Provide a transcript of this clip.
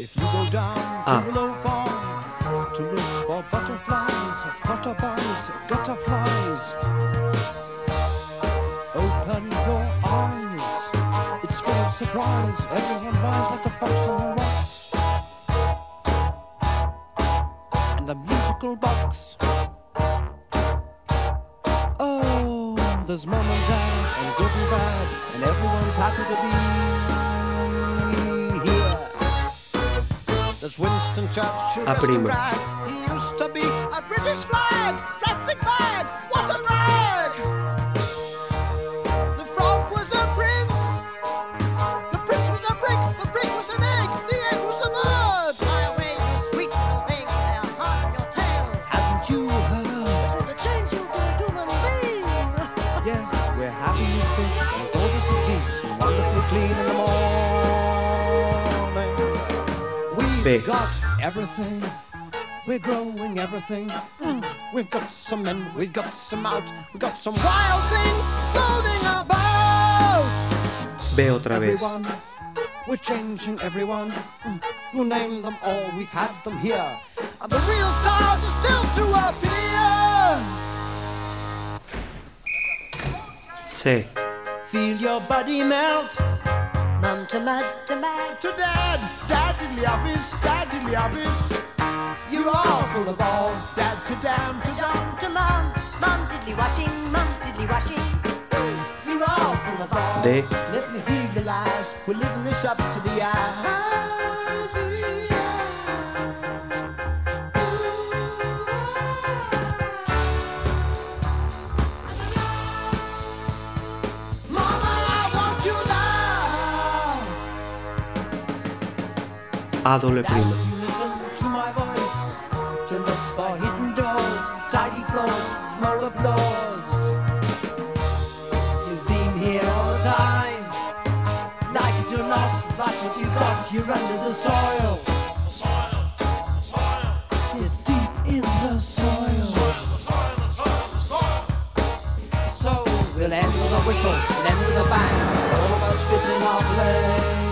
If you go down to the low farm to look for butterflies, flutterbugs, gutterflies, open your eyes. It's full of surprise. Everyone lies like the fox on the rocks. And the musical box. Oh, there's mom and dad and good and bad, and everyone's happy to be here. There's Winston Churchill dressed in drag. He used to be a British flag. Plastic bag, what a rag! The frog was a prince. The prince was a brick. The brick was an egg. The egg was a bird. Fly away, you sweet little thing. They are hard on your tail. Haven't you heard? To the change you to a human being. Yes, we're happy as fish and gorgeous as geese and wonderfully clean in the morning. We've got everything. We're growing everything. We've got some in, we've got some out. We've got some wild things floating about. Ve otra vez. Everyone, we're changing everyone. You name them all, we've had them here. And the real stars are still to appear. C. Feel your body melt. Mum to mud to mad. To dad, dad in the office, dad in the office. You're all full of ball, dad to damn, to Dom to mum. Mum diddly washing, mum diddly washing. you're all full of ball. D. Let me hear your lies, we're living this up to the eyes. Mama, I want you now. A doble prima. You listen to my voice, to look for hidden doors, tidy floors, small applause. You've been here all the time, like it or not, like what you got, you're under the soil. It's deep in the soil. So we'll end with a whistle, and end with a bang, all of us fit in our place.